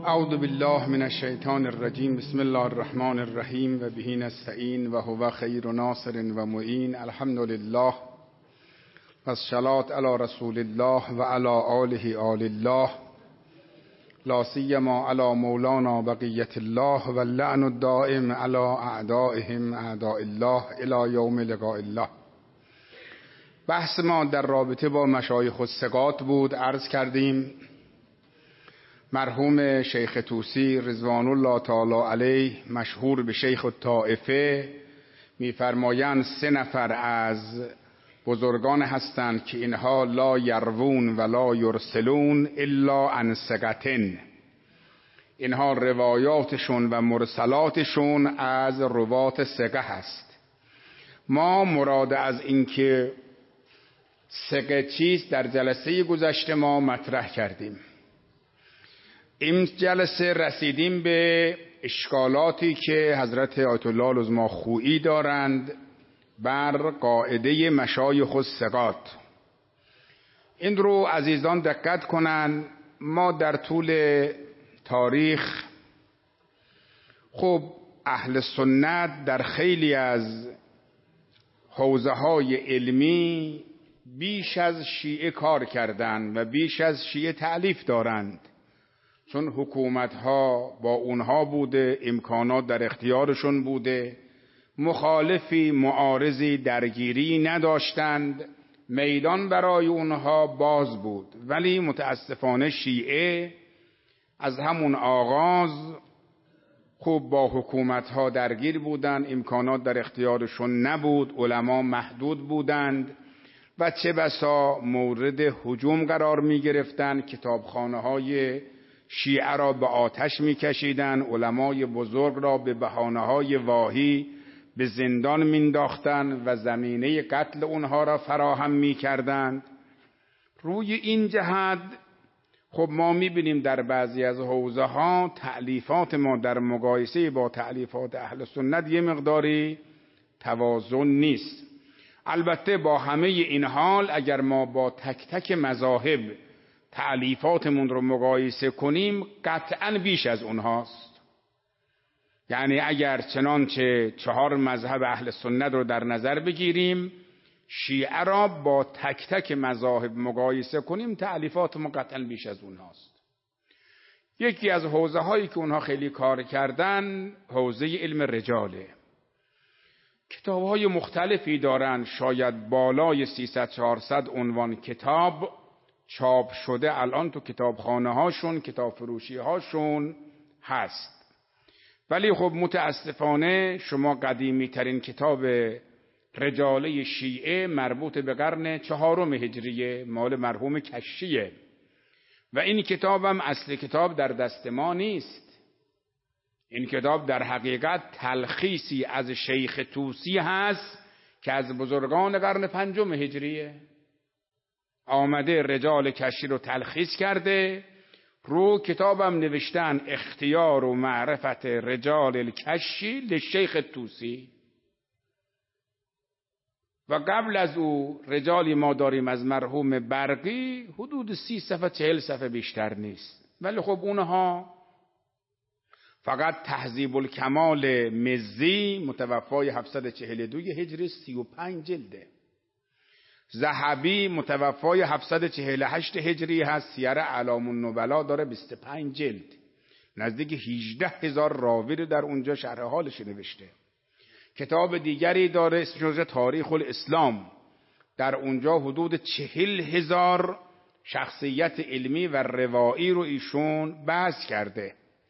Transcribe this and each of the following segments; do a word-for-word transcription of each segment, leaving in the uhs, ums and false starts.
اعوذ بالله من الشیطان الرجیم. بسم الله الرحمن الرحیم و به نستعین و هو خیر ناصر و معین. الحمد لله و الصلاة علی رسول الله و علی آله آل الله، لا سیما علی مولانا بقیة الله و اللعن الدائم علی اعدائهم اعداء الله الی یوم لقاء الله. بحث ما در رابطه با مشایخ الثقات بود. عرض کردیم مرحوم شیخ طوسی رضوان الله تعالی علیه، مشهور به شیخ الطائفه، میفرمایند سه نفر از بزرگان هستند که اینها لا یروون ولا یرسلون الا عن ثقة. اینها روایاتشون و مرسلاتشون از روات ثقه هست. ما مراد از اینکه ثقه چیست در جلسه گذشته ما مطرح کردیم. این جلسه رسیدیم به اشکالاتی که حضرت آیت الله العظمی خویی دارند بر قاعده مشایخ الثقات. این رو عزیزان دقت کنند. ما در طول تاریخ خب اهل سنت در خیلی از حوزه های علمی بیش از شیعه کار کردند و بیش از شیعه تألیف دارند، چون حکومت ها با اونها بوده، امکانات در اختیارشون بوده، مخالفی معارضی درگیری نداشتند، میدان برای اونها باز بود. ولی متاسفانه شیعه از همون آغاز خوب با حکومت ها درگیر بودند، امکانات در اختیارشون نبود، علما محدود بودند و چه بسا مورد هجوم قرار می گرفتند. کتابخانه های شیعه را به آتش می کشیدن، علمای بزرگ را به بهانه‌های واهی به زندان مینداختند و زمینه قتل اونها را فراهم می کردند. روی این جهت خب ما می بینیم در بعضی از حوزه ها تألیفات ما در مقایسه با تألیفات اهل سنت یه مقداری توازن نیست. البته با همه این حال اگر ما با تک تک مذاهب تألیفاتمون رو مقایسه کنیم قطعاً بیش از اونهاست. یعنی اگر چنانچه چهار مذهب اهل سنت رو در نظر بگیریم، شیعه را با تک تک مذاهب مقایسه کنیم، تألیفاتمون قطعاً بیش از اونهاست. یکی از حوزه هایی که اونها خیلی کار کردن حوزه علم رجاله. کتاب های مختلفی دارن، شاید بالای سیصد چهارصد عنوان کتاب چاپ شده الان تو کتابخانه هاشون، کتاب فروشی هاشون هست. ولی خب متاسفانه شما قدیمی ترین کتاب رجاله شیعه مربوط به قرن چهارم هجریه، مال مرحوم کشیه و این کتاب هم اصل کتاب در دست ما نیست. این کتاب در حقیقت تلخیصی از شیخ طوسی هست که از بزرگان قرن پنجم هجریه آمده رجال کشی رو تلخیص کرده. رو کتابم نوشتن اختیار و معرفت رجال الکشی لشیخ طوسی. و قبل از او رجالی ما داریم از مرحوم برقی، حدود سی صفحه چهل صفحه بیشتر نیست. ولی خب اونها فقط تهذیب الکمال مزی متوفای هفتصد و چهل و دو هجری سی و پنج جلده. ذهبی متوفای هفتصد و چهل و هشت هجری هست، سیر اعلام النبلا داره بیست و پنج جلد، نزدیک هجده هزار راوی رو در اونجا شرح حالش نوشته. کتاب دیگری داره اسمش تاریخ الاسلام، در اونجا حدود چهل هزار شخصیت علمی و روایی رو ایشون بحث کرده.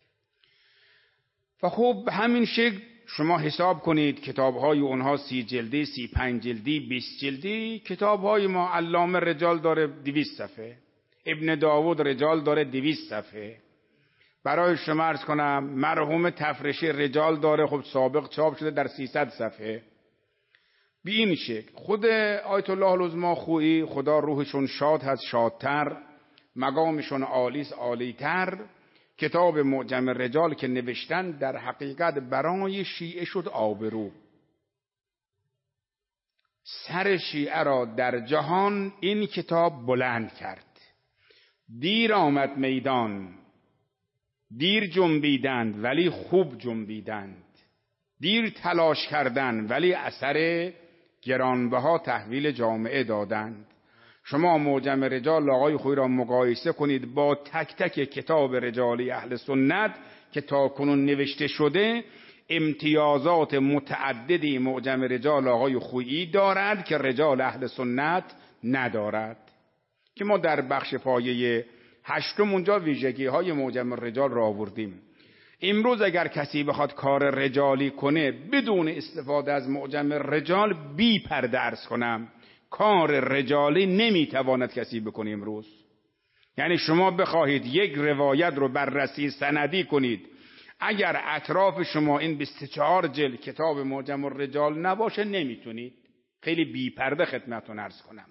و خب همین شکل شما حساب کنید کتاب‌های اونها سی جلدی، سی پنج جلدی، بیست جلدی. کتاب‌های ما علامه رجال داره دویست صفحه، ابن داود رجال داره دویست صفحه. برای شما عرض کنم مرحوم تفرشی رجال داره، خب سابق چاپ شده در سیصد صفحه. به این شکل خود آیت الله العظمی خویی، خدا روحشون شاد هست، شادتر، مقامشون عالیس، عالیتر، کتاب معجم رجال که نوشتن در حقیقت برای شیعه شد آبرو. سر شیعه را در جهان این کتاب بلند کرد. دیر آمد میدان دیر جنبیدند ولی خوب جنبیدند، دیر تلاش کردند ولی اثر گرانبها تحویل جامعه دادند. شما معجم رجال آقای خویی را مقایسه کنید با تک تک کتاب رجالی اهل سنت که تا کنون نوشته شده. امتیازات متعددی معجم رجال آقای خویی دارد که رجال اهل سنت ندارد، که ما در بخش پایه هشتم اونجا ویژگی های معجم رجال را آوردیم. امروز اگر کسی بخواد کار رجالی کنه بدون استفاده از معجم رجال، بی پرده عرض کنم کار رجالی نمیتواند کسی بکنه امروز. یعنی شما بخواهید یک روایت رو بررسی سندی کنید، اگر اطراف شما این بیست و چهار جلد کتاب معجم الرجال نباشه نمیتونید. خیلی بی پرده خدمتتون عرض کنم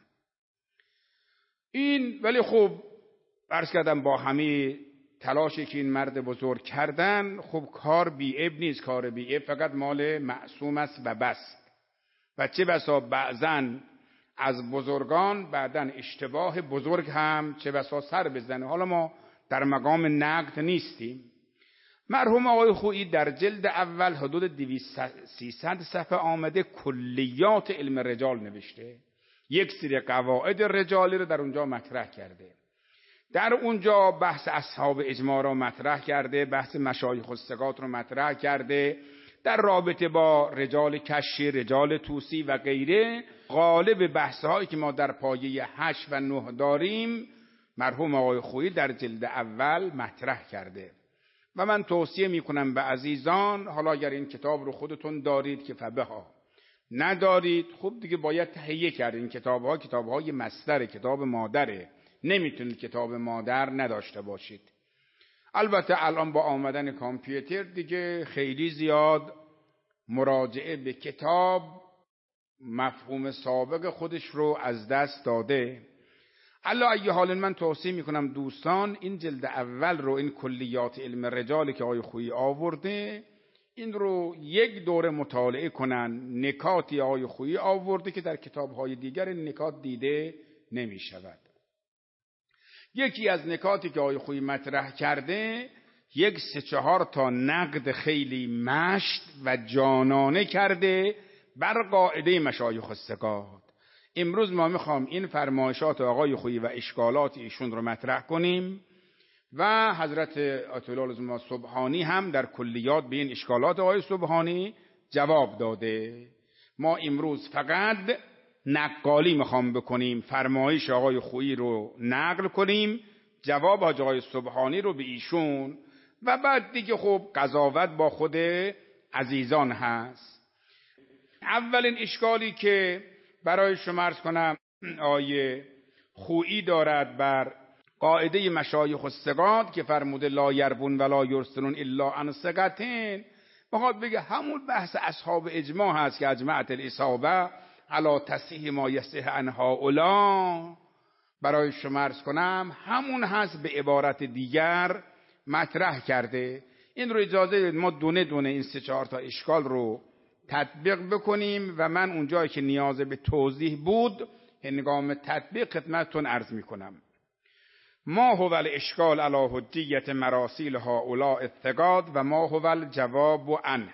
این. ولی خب عرض کردم با همه تلاشی که این مرد بزرگ کردن، خب کار بی‌عیب نیست. کار بی‌عیب فقط مال معصوم است و بس. و چه بسا بعضن از بزرگان بعدن اشتباه بزرگ هم چه بسا سر بزنه. حالا ما در مقام نقد نیستیم. مرحوم آقای خویی در جلد اول حدود دویست سیصد صفحه آمده کلیات علم رجال نوشته. یک سری قواعد رجالی رو در اونجا مطرح کرده. در اونجا بحث اصحاب اجماع رو مطرح کرده، بحث مشایخ و ثقات رو مطرح کرده، در رابطه با رجال کشی، رجال توسی و غیره. غالب بحث هایی که ما در پایه هشت و نه داریم مرحوم آقای خویی در جلد اول مطرح کرده. و من توصیه میکنم به عزیزان، حالا اگر این کتاب رو خودتون دارید که فبها، ندارید خب دیگه باید تهیه کرد. این کتاب ها کتاب های مصدر، کتاب مادره، نمیتونید کتاب مادر نداشته باشید. البته الان با آمدن کامپیوتر دیگه خیلی زیاد مراجعه به کتاب مفهوم سابق خودش رو از دست داده. علا ای حال من توصیه میکنم دوستان این جلد اول رو، این کلیات علم رجالی که آقای خویی آورده، این رو یک دوره مطالعه کنن. نکاتی آقای خویی آورده که در کتاب‌های دیگر نکات دیده نمی شود. یکی از نکاتی که آقای خویی مطرح کرده، یک سه چهار تا نقد خیلی مشت و جانانه کرده بر قاعده مشایخ الثقات. امروز ما میخوام این فرمایشات آقای خویی و اشکالات ایشون رو مطرح کنیم و حضرت آیت الله العظما سبحانی هم در کلیات به این اشکالات آقای سبحانی جواب داده. ما امروز فقط نقالی میخوام بکنیم، فرمایش آقای خویی رو نقل کنیم، جواب آقای سبحانی رو به ایشون، و بعد دیگه خب قضاوت با خود عزیزان هست. اولین اشکالی که برای شما عرض کنم آیه خویی دارد بر قاعده مشایخ الثقات که فرموده لا یربون ولا یرسلون الا عن ثقتین، بخواد بگه همون بحث اصحاب اجماع هست که اجمعت الاصابه علی تصحیح ما یصح عن هؤلاء. برای شما عرض کنم همون هست، به عبارت دیگر مطرح کرده. این رو اجازه بدید ما دونه دونه این سه چهار تا اشکال رو تطبیق بکنیم و من اونجایی که نیاز به توضیح بود هنگام تطبیق خدمتتون عرض میکنم. ما هو الاشکال علی حجیت مراسیل هؤلاء الثقات و ما هو الجواب عنه.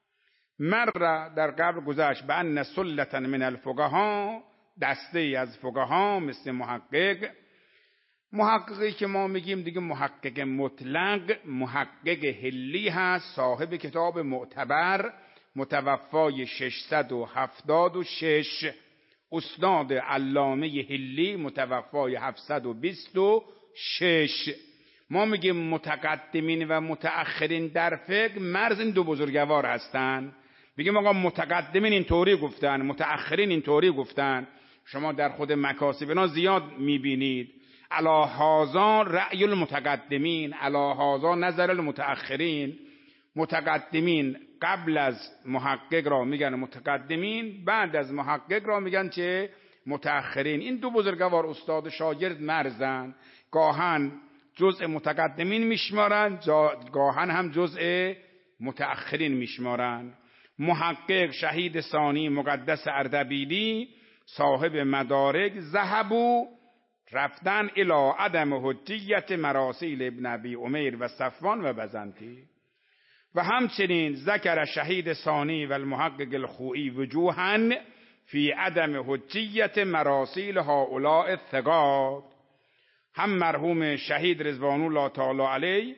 مر در قبل گذشت به ان سلطه من الفقها، دسته از فقها مثل محقق، محققی که ما میگیم دیگه محقق مطلق، محقق حلی هست، صاحب کتاب معتبر متوفای ششصد و هفتاد و شش، استاد علامه حلی متوفای هفتصد و بیست و شش. ما میگیم متقدمین و متأخرین در فقه مرز این دو بزرگوار هستن. میگیم آقا متقدمین اینطوری گفتن، متأخرین اینطوری گفتن. شما در خود مکاسبنا زیاد میبینید علی هذا رأی المتقدمین، علی هذا نظر المتأخرین. متقدمین قبل از محقق را میگن متقدمین، بعد از محقق را میگن چه متأخرین. این دو بزرگوار استاد شاگرد مرزن، گاهن جزء متقدمین میشمارن، گاهن هم جزء متأخرین میشمارن. محقق شهید ثانی مقدس اردبیلی صاحب مدارک ذهبوا رفتن الی عدم حجیت مراسیل ابن ابی عمیر و صفوان و بزنتی. و همچنین ذکر شهید ثانی و المحقق الخوئی وجوهاً فی عدم حجیت مراسیل هؤلاء الثقات. هم مرحوم شهید رضوان الله تعالی علیه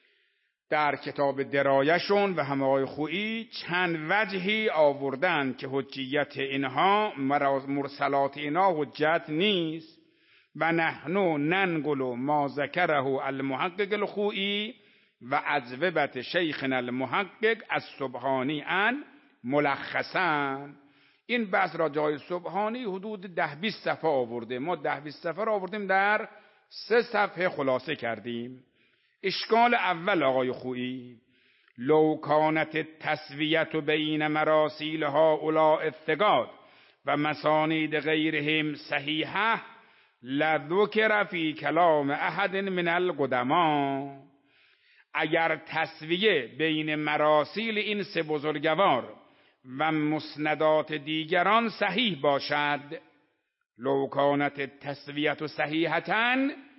در کتاب درایشون و هم آقای خویی چند وجهی آوردن که حجیت اینها مرسلات اینها حجت نیست. و نحنو ننقل ما ذکره المحقق الخوئی و اجوبت شیخنا المحقق السبحانی ان ملخصا. این بحث را جای سبحانی حدود ده بیست صفحه آورده، ما ده بیست صفحه را آوردیم در سه صفحه خلاصه کردیم. اشکال اول آقای خویی: لو کانت تسویت بین مراسیل هؤلاء الثقات و مسانید غیرهم صحیحه لذکر فی کلام احد من القدما. اگر تسویه بین مراسیل این سه بزرگوار و مسندات دیگران صحیح باشد، لو کانت تسویت صحیحتاً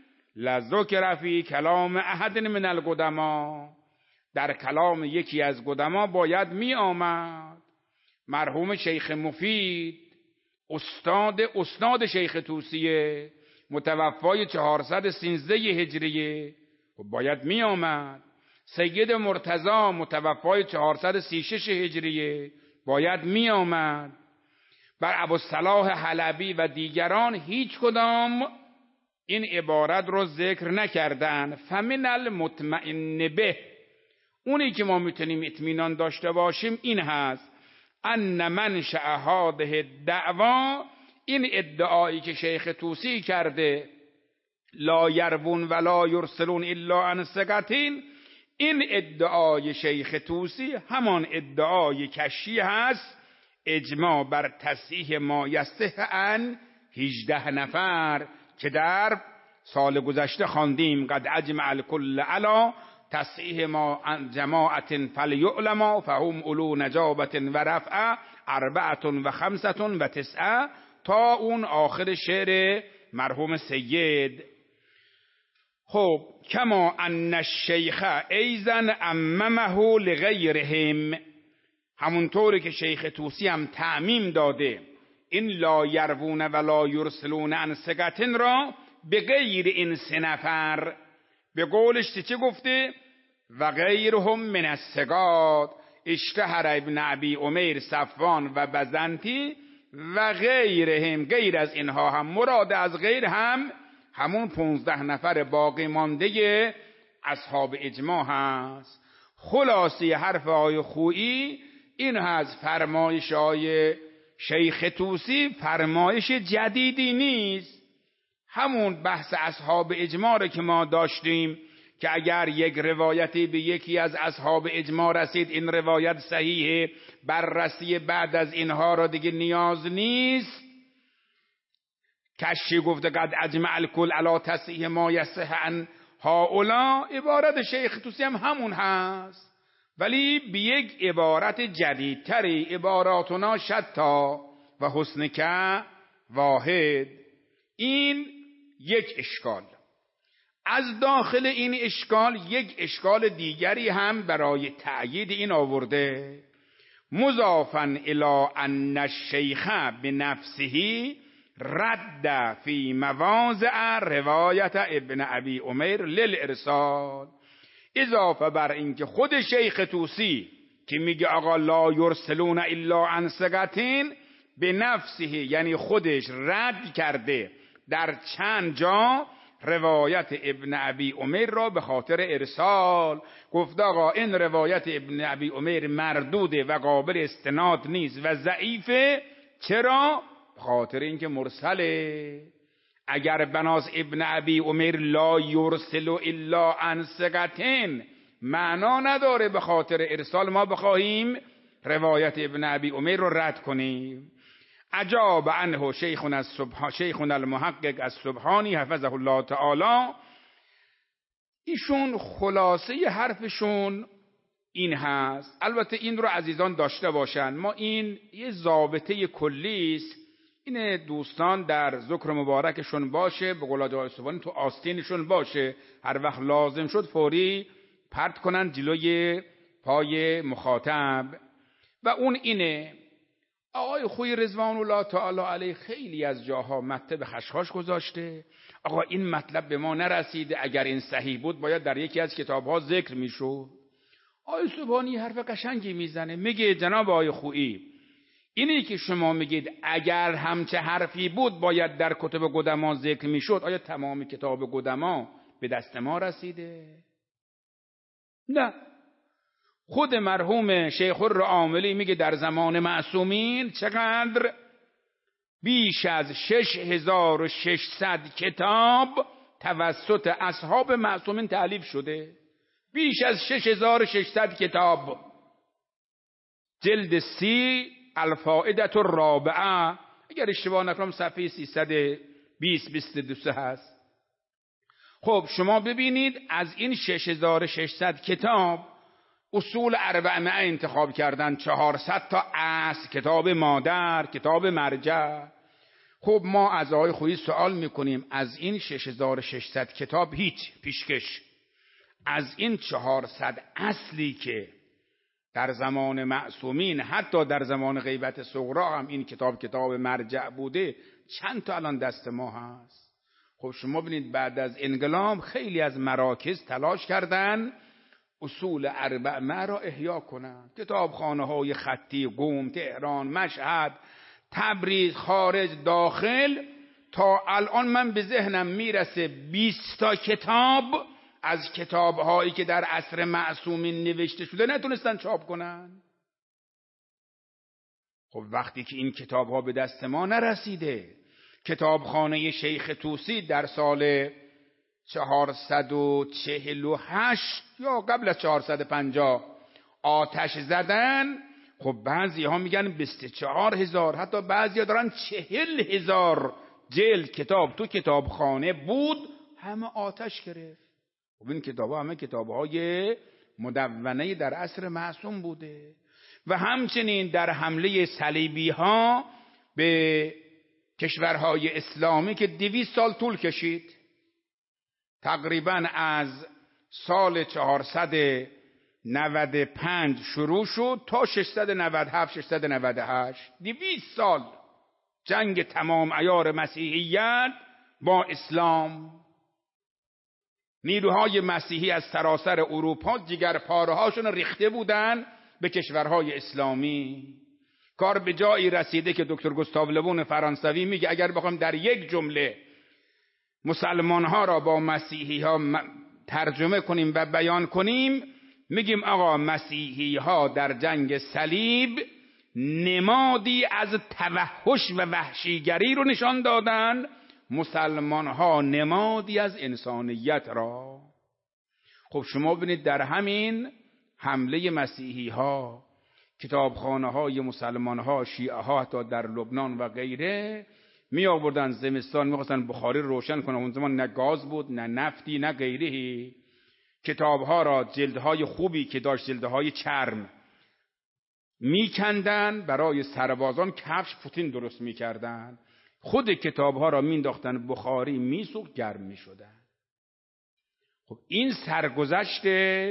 لذکر فی کلام احد من القدما، در کلام یکی از قدما باید می آمد. مرحوم شیخ مفید استاد استاد شیخ طوسیه متوفای چهارصد و سیزده هجریه باید می آمد. سید مرتضی متوفای چهارصد و سی و شش هجریه باید می آمد. بر ابوالصلاح حلبی و دیگران هیچ کدام این عبارت رو ذکر نکردن. فمن المطمئن به، اونی که ما میتونیم اطمینان داشته باشیم این هست: ان منشأ هذه الدعوا، این ادعایی که شیخ طوسی کرده لا یروون ولا یرسلون الا عن ثقتین، این ادعای شیخ طوسی همان ادعای کشی هست، اجماع بر تصحیح ما یصح عن هجده نفر که در سال گذشته خواندیم. قد اجمع الکل علی تصحیح ما جماعت فلیعلم فهم اولو نجابت و رفع اربعت و خمسة و تسعه تا اون آخر شعر مرحوم سید. خب کما ان الشیخ ایضا عممه لغیرهم، همونطوری که شیخ طوسی هم تعمیم داده این لا یروون ولا یرسلون عن ثقة را به غیر این سه نفر. به قولش چه گفته؟ و غیرهم من الثقات اشتهر ابن ابی عمیر صفوان و بزنتی و غیرهم، غیر از اینها هم مراد از غیر هم همون پونزده نفر باقی مانده اصحاب اجماع هست. خلاصی حرف آقای خویی این هست: فرمایش آقای شیخ طوسی فرمایش جدیدی نیست، همون بحث اصحاب اجماع که ما داشتیم که اگر یک روایتی به یکی از اصحاب اجماع رسید این روایت صحیحه، بررسی بعد از اینها را دیگه نیاز نیست. کشی گفته قد اجمع الکل علی تصحیح ما یصح عن هؤلاء، عبارت شیخ طوسی هم همون هست ولی به یک عبارت جدیدتری، عباراتنا شتا و حسنک واحد. این یک اشکال. از داخل این اشکال یک اشکال دیگری هم برای تأیید این آورده: مضافا الی ان الشیخ بنفسه رد فی مواضع روایت ابن ابی عمیر للارسال. اضافه بر اینکه خود شیخ طوسی که میگه آقا لا یرسلون الا عن ثقتین، به نفسه یعنی خودش رد کرده در چند جا روایت ابن ابی عمیر را به خاطر ارسال. گفت آقا این روایت ابن ابی عمیر مردوده و قابل استناد نیست و ضعیفه. چرا؟ به خاطر اینکه مرسله. اگر بناس ابن ابی عمیر لا یرسل الا عن ثقتین معنا نداره به خاطر ارسال ما بخواهیم روایت ابن ابی عمیر رو رد کنیم. اجاب عنه شیخنا السبحانی شیخنا المحقق السبحانی حفظه الله تعالی. ایشون خلاصه حرفشون این هست. البته این رو عزیزان داشته باشن، ما این یه ضابطه کلی است این دوستان در ذکر مبارکشون باشه، به قول آقای سبحانی تو آستینشون باشه، هر وقت لازم شد فوری پرت کنن جلوی پای مخاطب. و اون اینه آقای خویی رضوان الله تعالی علیه خیلی از جاها مطلب خشخاش گذاشته. آقا این مطلب به ما نرسیده، اگر این صحیح بود باید در یکی از کتابها ذکر میشد. آقای سبحانی حرف قشنگی میزنه، میگه جناب آقای خویی اینی که شما میگید اگر همچه حرفی بود باید در کتب قدما ذکر میشد، آیا تمام کتاب قدما به دست ما رسیده؟ نه. خود مرحوم شیخ الرعاملی میگه در زمان معصومین چقدر؟ بیش از شش هزار و ششصد کتاب توسط اصحاب معصومین تألیف شده. بیش از شش هزار و ششصد کتاب. جلد سی الفائدة الرابعه، اگر اشتباه نکنم صفحه سیصد و بیست بیست و دو هست. خب شما ببینید از این شش هزار و ششصد کتاب اصول اربعمائه انتخاب کردن، چهارصد تا اصل، کتاب مادر، کتاب مرجع. خب ما از آقای خویی سوال میکنیم از این شش هزار و ششصد کتاب هیچ پیشکش، از این چهارصد اصلی که در زمان معصومین حتی در زمان غیبت صغرا هم این کتاب کتاب مرجع بوده، چند تا الان دست ما هست؟ خب شما ببینید بعد از انقلاب خیلی از مراکز تلاش کردن اصول اربعمائه را احیا کنند. کتابخانه های خطی قم، تهران، مشهد، تبریز، خارج، داخل، تا الان من به ذهنم میرسه بیست تا کتاب از کتابهایی که در عصر معصومین نوشته شده نتونستن چاپ کنن. خب وقتی که این کتابها به دست ما نرسیده، کتابخانه شیخ طوسی در سال چهارصد و چهل و هشت یا قبل از چهارصد و پنجاه آتش زدن. خب بعضی ها میگن بیست و چهار هزار، حتی بعضی ها دارن چهل هزار جلد کتاب تو کتابخانه بود، همه آتش گرفت. خب این کتاب ها همه کتاب های مدونه در عصر معصوم بوده. و همچنین در حمله صلیبی ها به کشورهای اسلامی که دویست سال طول کشید، تقریبا از سال چهارصد و نود و پنج شروع شد تا ششصد و نود و هفت ششصد و نود و هشت، دویست سال جنگ تمام عیار مسیحیت با اسلام. نیروهای مسیحی از سراسر اروپا جگر پاره هاشون ریخته بودن به کشورهای اسلامی. کار به جایی رسیده که دکتر گوستاو لوون فرانسوی میگه اگر بخوایم در یک جمله مسلمان ها را با مسیحی ها ترجمه کنیم و بیان کنیم، میگیم آقا مسیحی ها در جنگ صلیب نمادی از توحش و وحشیگری رو نشان دادن، مسلمان ها نمادی از انسانیت را. خب شما ببینید در همین حمله مسیحی ها کتابخانه های مسلمان ها، شیعه ها حتی در لبنان و غیره می آوردن زمستان می‌خواستن بخاری روشن کنن. اون زمان نه گاز بود نه نفتی نه غیره. کتاب‌ها را جلدهای خوبی که داشت جلدهای چرم میکندن، برای سربازان کفش پوتین درست میکردن، خود کتاب‌ها را مینداختن بخاری میسوخت گرم میشدن. خب این سرگذشت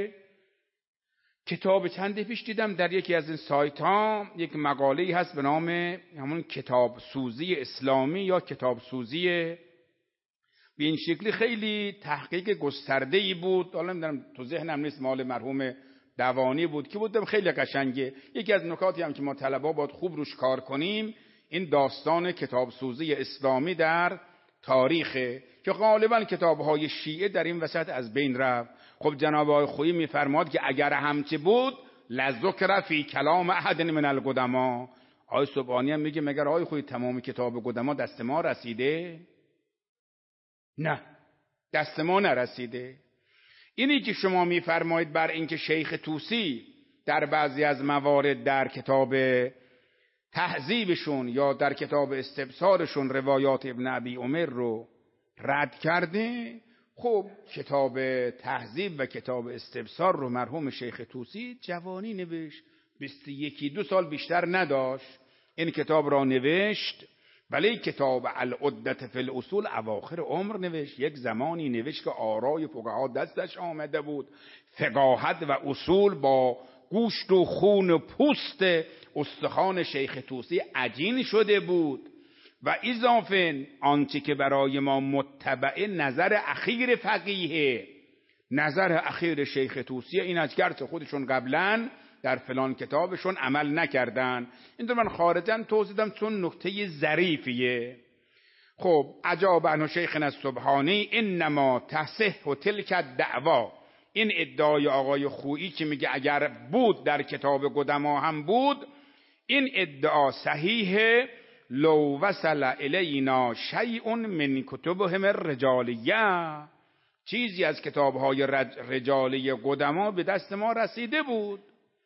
کتاب چند پیش دیدم در یکی از این سایت ها یک مقاله‌ای هست به نام همون کتاب سوزی اسلامی یا کتاب سوزی، به این شکلی خیلی تحقیق گسترده‌ای بود. حالا نمیدونم تو ذهنم نیست، مال مرحوم دوانی بود که بودم، خیلی قشنگه. یکی از نکاتی هم که ما طلبا باید خوب روش کار کنیم این داستان کتاب سوزی اسلامی در تاریخه که غالبا کتاب‌های شیعه در این وسط از بین رفت. خب جناب آقای خویی می‌فرماد که اگر همچه بود لذکر فی کلام احد من القدما. آقای سبحانی هم میگه مگر آقای خویی تمام کتاب قدما دست ما رسیده؟ نه، دست ما نرسیده. اینی که شما می‌فرمایید بر اینکه شیخ طوسی در بعضی از موارد در کتاب تهذیبشون یا در کتاب استبصارشون روایات ابن ابی عمر رو رد کرده، خب کتاب تهذیب و کتاب استبصار رو مرحوم شیخ طوسی جوانی نوشت، بیست و یکی دو سال بیشتر نداشت این کتاب را نوشت ولی کتاب العدة فی الاصول اواخر عمر نوشت. یک زمانی نوشت که آرای فقها دستش آمده بود، فقاهت و اصول با گوشت و خون و پوست استخوان شیخ طوسی عجین شده بود. و اضافه آنچه که برای ما متبع نظر اخیر فقیه، نظر اخیر شیخ طوسی این است، گرچه خودشون قبلا در فلان کتابشون عمل نکردن. این رو من خارجاً توضیح دادم چون نکته ظریفیه. خب اجاب عنه شیخنا السبحانی انما تصح تلک الدعوا. این ادعای آقای خویی که میگه اگر بود در کتاب قدما هم بود، این ادعا صحیحه. لو وصل الینا شیء من کتبهم الرجالیه، چیزی از کتابهای رجالی قدما به دست ما رسیده بود.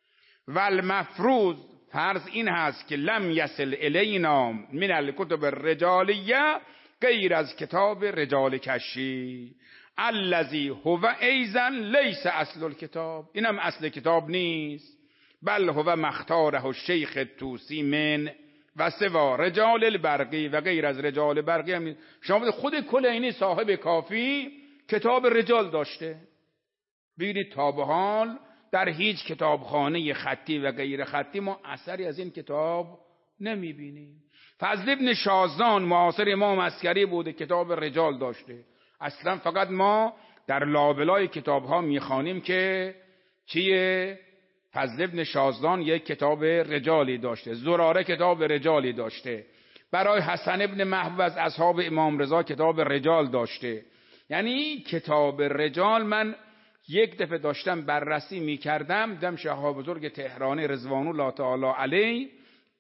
والمفروض فرض این هست که لم یصل الینا من الکتب الرجالیه غیر از کتاب رجال کشی الذی هو ایضا لیس اصل الکتاب. اینم اصل کتاب نیست، بل هو مختاره الشیخ طوسی من و سوا رجال البرقی و غیر از رجال برقی هم. شما خود کلینی صاحب کافی کتاب رجال داشته. ببینید تا به حال در هیچ کتابخانه خطی و غیر خطی ما اثری از این کتاب نمیبینیم. فضل ابن شازان معاصر امام عسکری بوده، کتاب رجال داشته. اصلا فقط ما در لابلای کتاب ها میخوانیم که چیه؟ فضل ابن شازان یک کتاب رجالی داشته، زراره کتاب رجالی داشته، برای حسن ابن محبوب از اصحاب امام رضا کتاب رجال داشته. یعنی کتاب رجال من یک دفعه داشتم بررسی میکردم، دیدم شاه بزرگ تهرانی رضوان الله تعالی علیه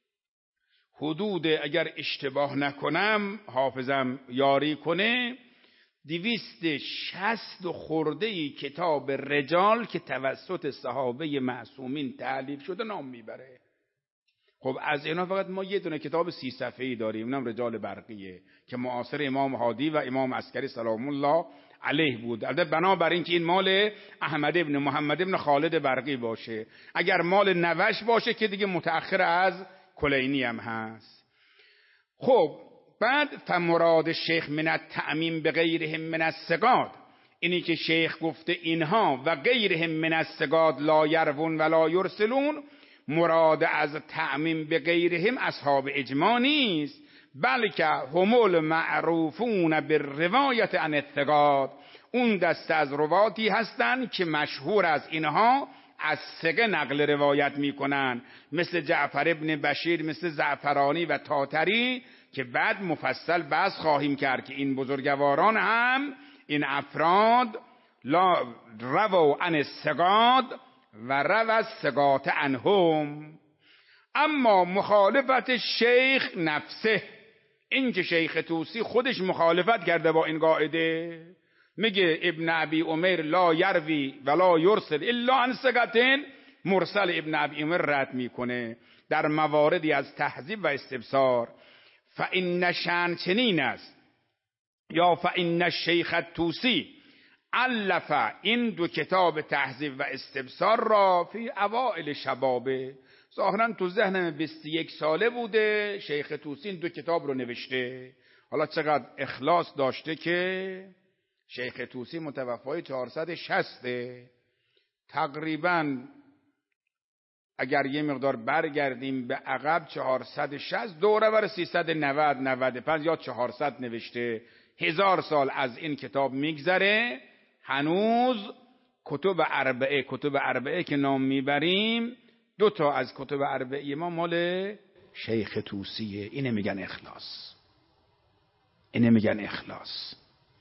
حدود، اگر اشتباه نکنم حافظم یاری کنه، دویست شصت خورده کتاب رجال که توسط صحابه معصومین تألیف شده نام میبره. خب از اینا فقط ما یه دونه کتاب سی صفحه‌ای داریم، اونم رجال برقیه که معاصر امام هادی و امام عسکری سلام الله علیه بود. البته بنابر این که این مال احمد ابن محمد ابن خالد برقی باشه، اگر مال نوش باشه که دیگه متأخر از کلینی هم هست. خب بعد فمراد شیخ من التعمیم به غیرهم من الثقات، اینی که شیخ گفته اینها و غیرهم من الثقات لا یروون ولا یرسلون، مراد از تعمیم به غیرهم اصحاب اجماع نیست، بلکه هم المعروفون بالروایت عن الثقات، اون دسته از رواتی هستند که مشهور از اینها از ثقه نقل روایت میکنن، مثل جعفر ابن بشیر، مثل زعفرانی و تاتری، که بعد مفصل بحث خواهیم کرد که این بزرگواران هم این افراد لا رووا عن الثقات و روا الثقات عنهم. اما مخالفت شیخ نفسه، این که شیخ طوسی خودش مخالفت کرده با این قاعده، میگه ابن ابی عمر لا یروی ولا یرسل الا عن ثقتین، مرسل ابن ابی عمر رد میکنه در مواردی از تهذیب و استبصار. فإن شأن چنین است، یا فإن الشیخ الطوسی الف این دو کتاب تهذیب و استبصار را فی اوائل شبابه، ظاهرا تو ذهنم بیست و یک ساله بوده شیخ طوسی این دو کتاب رو نوشته. حالا چقدر اخلاص داشته که شیخ طوسی متوفای چهارصد و شصت، تقریبا اگر یه مقدار برگردیم به عقب چهارصد و شصت دوره بر سیصد و نود نود و پنج یا چهارصد نوشته، هزار سال از این کتاب میگذره، هنوز کتب اربعه کتب اربعه که نام میبریم، دو تا از کتب اربعه ما مال شیخ طوسیه. اینه میگن اخلاص، اینه میگن اخلاص.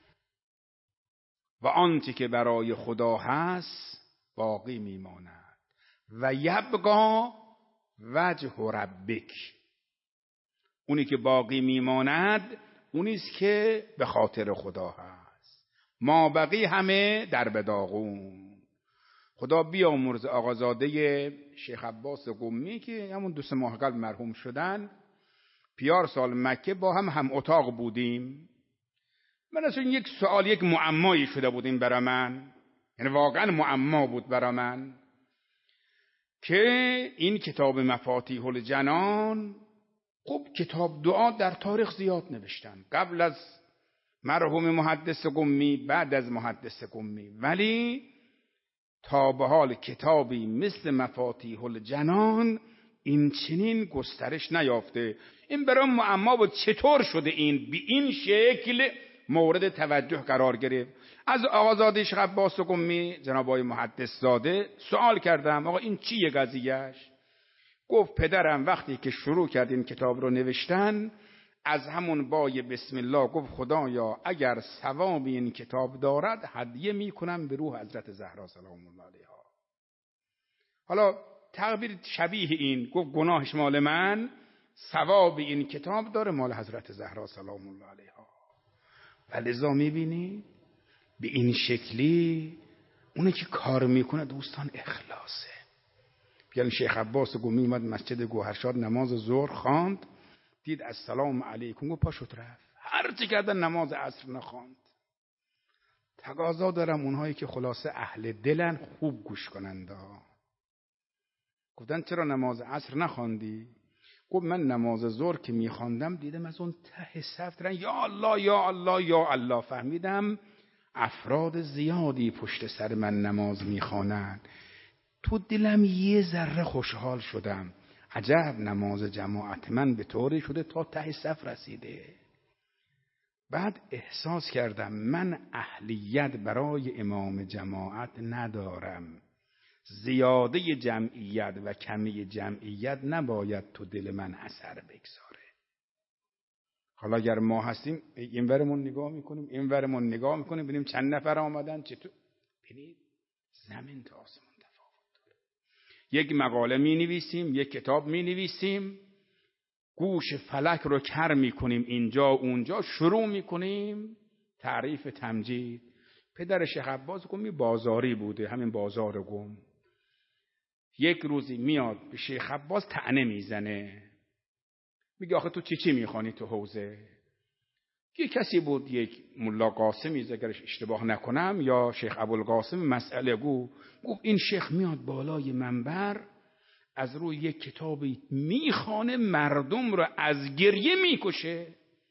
و آنچه که برای خدا هست باقی میماند و یبقا وجه ربک، اونی که باقی میماند اونیست که به خاطر خدا هست. ما بقی همه در بداغون. خدا بیامرز آقازاده شیخ عباس قمی که همون دو سه ماه قبل مرحوم شدن، پیار سال مکه با هم هم اتاق بودیم. من اصلا یک سوال، یک معمایی شده بودیم برای من، یعنی واقعا معما بود برای من، که این کتاب مفاتیح الجنان خب کتاب دعا در تاریخ زیاد نوشتن، قبل از مرحوم محدث قمی، بعد از محدث قمی، ولی تا به حال کتابی مثل مفاتیح الجنان این چنین گسترش نیافته. این برام معما بود چطور شده این به این شکل مورد توجه قرار گرفت. از آقازاده شیخ عباس قمی جناب آقای محدث زاده سوال کردم آقا این چیه قضیهش؟ گفت پدرم وقتی که شروع کرد این کتاب رو نوشتن از همون بای بسم الله گفت خدایا اگر ثواب این کتاب دارد هدیه میکنم به روح حضرت زهرا سلام الله علیها. حالا تعبیر شبیه این، گفت گناهش مال من، ثواب این کتاب داره مال حضرت زهرا سلام الله علیها. ولذا میبینی به این شکلی اونی که کار میکنه دوستان اخلاصه. یعنی شیخ عباس قمی اومد مسجد گوهرشاد نماز ظهر خواند، دید السلام علیکم گفت پاشوت رفت، هر چی کردن نماز عصر نخواند. تقاضا دارم اونهایی که خلاصه اهل دلن خوب گوش کنند. گفتن چرا نماز عصر نخواندی؟ گفت من نماز ظهر که میخواندم دیدم از اون ته صف دارن یا الله یا الله یا الله. فهمیدم افراد زیادی پشت سر من نماز میخوانند. تو دلم یه ذره خوشحال شدم، عجب نماز جماعت من به طوری شده تا ته صف رسیده. بعد احساس کردم من اهلیت برای امام جماعت ندارم. زیاده جمعیت و کمی جمعیت نباید تو دل من اثر بگذاره. حالا اگر ما هستیم این ورمون نگاه میکنیم این ورمون نگاه میکنیم ببینیم چند نفر آمدن چطور. ببینید زمین تا آسمان تفاوت داره. یک مقاله می نویسیم، یک کتاب می نویسیم، گوش فلک رو کر میکنیم، اینجا اونجا شروع میکنیم تعریف تمجید. پدر شیخ عباس قمی بازاری بوده، همین بازار قم. یک روزی میاد به شیخ عباس طعنه میزنه، میگه آخه تو چی چی میخوانی تو حوزه؟ یک کسی بود، یک ملا قاسمی اگرش اشتباه نکنم یا شیخ ابوالقاسم مسئله گو. گفت این شیخ میاد بالای منبر از روی یک کتابی میخوانه مردم رو از گریه میکشه.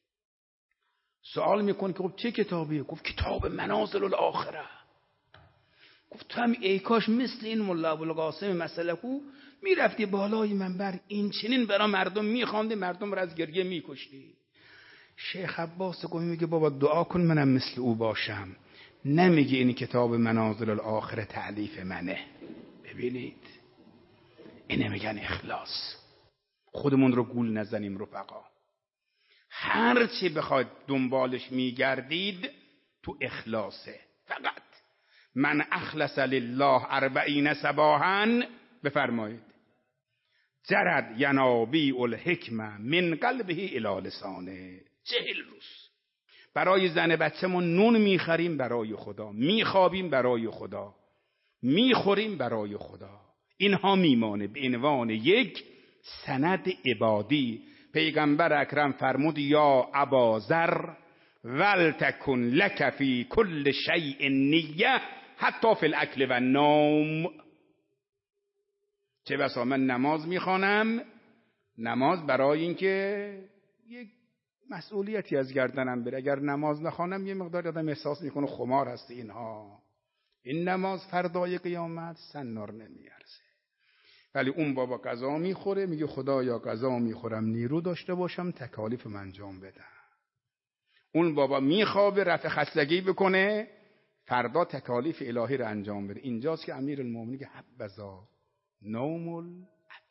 سوال میکنه که خب چه کتابیه؟ گفت کتاب منازل الاخره. گفت تو هم ای کاش مثل این ملا ابوالقاسم مسئله کو میرفتی بالای منبر این چنین برای مردم میخوانده، مردم رو از گریه میکشتی. شیخ عباس قمی میگه بابا دعا کن منم مثل او باشم. نمیگه این کتاب منازل الاخره تألیف منه. ببینید اینه میگن اخلاص. خودمون رو گول نزنیم رفقا. هر چی بخواید دنبالش میگردید تو اخلاصه. فقط من اخلص لله اربعین صباحا بفرمایید جرد ینابیع الحکمه من قلبه الی لسانه. چهل روز برای زن بچه‌مون نون میخریم برای خدا، میخوابیم برای خدا، میخوریم برای خدا. اینها میمانه به عنوان یک سند عبادی. پیغمبر اکرم فرمود یا ابازر ولتکن لک فی کل شیء نیه حتی فی الاکل و النوم. چه بسا من نماز میخوانم، نماز برای اینکه یک مسئولیتی از گردنم بره. اگر نماز نخوانم یه مقدار آدم احساس میکنه خمار هست. اینها این نماز فردای قیامت سنار نمیارزه. ولی اون بابا غذا میخوره میگه خدایا غذا میخورم نیرو داشته باشم تکالیف من انجام بدم. اون بابا میخوابه رفع خستگی بکنه فردا تکالیف الهی رو انجام بده. اینجاست که امیرالمومنین که حبذا نوم الاکیاس،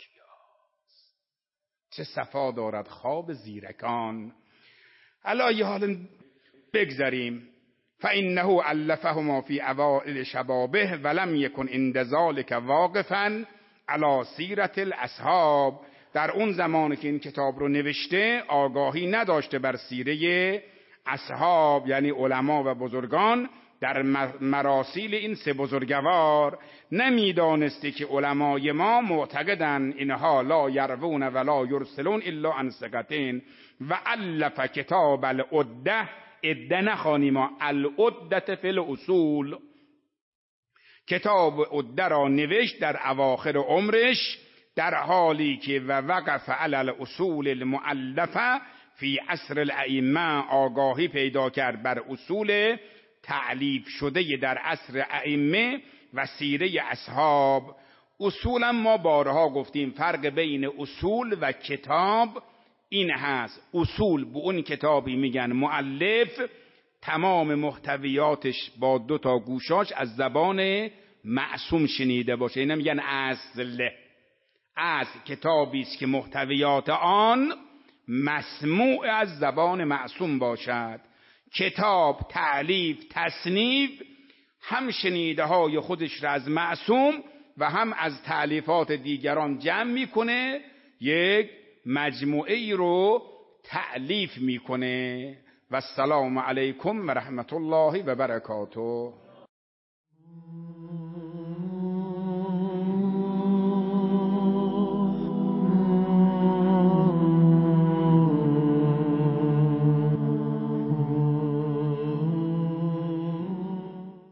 چه صفا دارد خواب زیرکان. الان یه حال بگذاریم. فانه علفهما فی اوائل شبابه ولم یکن عند ذلک واقفا علی سیرت الاصحاب. در اون زمانی که این کتاب رو نوشته آگاهی نداشته بر سیره اصحاب یعنی علما و بزرگان در مراسیل این سه بزرگوار. نمیدانسته که علمای ما معتقدن اینها لا یروون ولا یرسلون الا عن ثقتین و الف کتاب العده. عده نخوانیم ما العده فی الاصول. کتاب عده را نوشت در اواخر عمرش در حالی که و وقف علی الاصول المؤلفه فی عصر الائمه، آگاهی پیدا کرد بر اصول تعلیف شده در عصر ائمه و سیره اصحاب. اصولا ما بارها گفتیم فرق بین اصول و کتاب این هست، اصول به اون کتابی میگن مؤلف تمام محتویاتش با دو تا گوشاش از زبان معصوم شنیده باشه، اینا میگن اصل. از کتابی است که محتویات آن مسموع از زبان معصوم باشد. کتاب تألیف تصنیف هم شنیده های خودش را از معصوم و هم از تألیفات دیگران جمع میکنه، یک مجموعه ای رو تألیف میکنه. و السلام علیکم و رحمت الله و برکاته.